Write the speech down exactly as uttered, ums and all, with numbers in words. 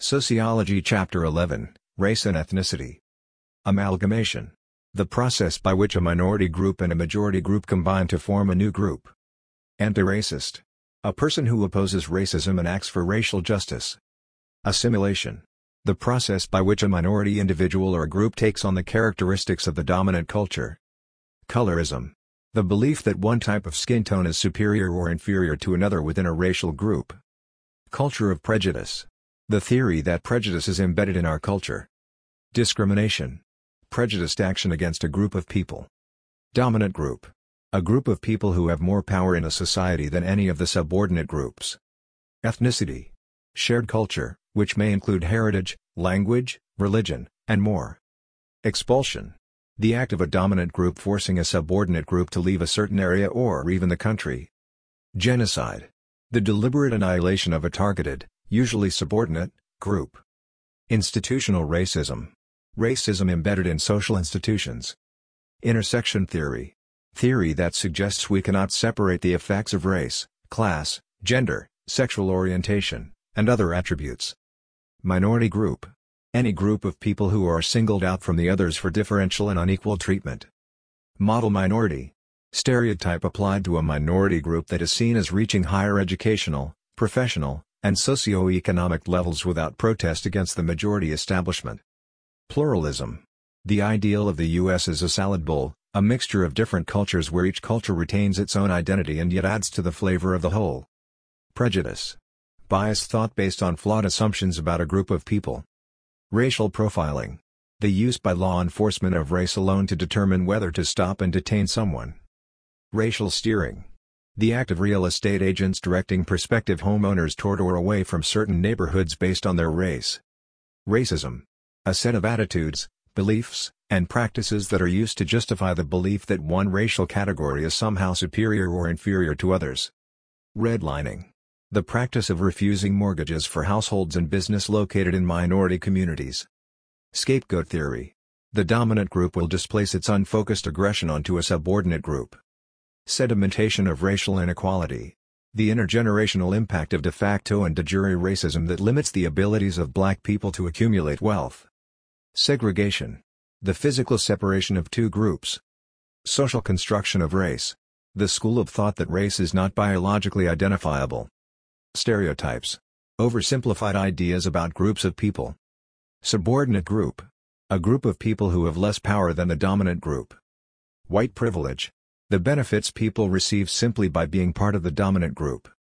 Sociology Chapter eleven, Race and Ethnicity. Amalgamation. The process by which a minority group and a majority group combine to form a new group. Anti-racist. A person who opposes racism and acts for racial justice. Assimilation. The process by which a minority individual or group takes on the characteristics of the dominant culture. Colorism. The belief that one type of skin tone is superior or inferior to another within a racial group. Culture of prejudice. The theory that prejudice is embedded in our culture. Discrimination. Prejudiced action against a group of people. Dominant group. A group of people who have more power in a society than any of the subordinate groups. Ethnicity. Shared culture, which may include heritage, language, religion, and more. Expulsion. The act of a dominant group forcing a subordinate group to leave a certain area or even the country. Genocide. The deliberate annihilation of a targeted, usually subordinate, group. Institutional racism. Racism embedded in social institutions. Intersection theory. Theory that suggests we cannot separate the effects of race, class, gender, sexual orientation, and other attributes. Minority group. Any group of people who are singled out from the others for differential and unequal treatment. Model minority. Stereotype applied to a minority group that is seen as reaching higher educational, professional, and socio-economic levels without protest against the majority establishment. Pluralism. The ideal of the U S is a salad bowl, a mixture of different cultures where each culture retains its own identity and yet adds to the flavor of the whole. Prejudice. Biased thought based on flawed assumptions about a group of people. Racial profiling. The use by law enforcement of race alone to determine whether to stop and detain someone. Racial steering. The act of real estate agents directing prospective homeowners toward or away from certain neighborhoods based on their race. Racism. A set of attitudes, beliefs, and practices that are used to justify the belief that one racial category is somehow superior or inferior to others. Redlining. The practice of refusing mortgages for households and business located in minority communities. Scapegoat theory. The dominant group will displace its unfocused aggression onto a subordinate group. Sedimentation of racial inequality. The intergenerational impact of de facto and de jure racism that limits the abilities of black people to accumulate wealth. Segregation. The physical separation of two groups. Social construction of race. The school of thought that race is not biologically identifiable. Stereotypes. Oversimplified ideas about groups of people. Subordinate group. A group of people who have less power than the dominant group. White privilege. The benefits people receive simply by being part of the dominant group.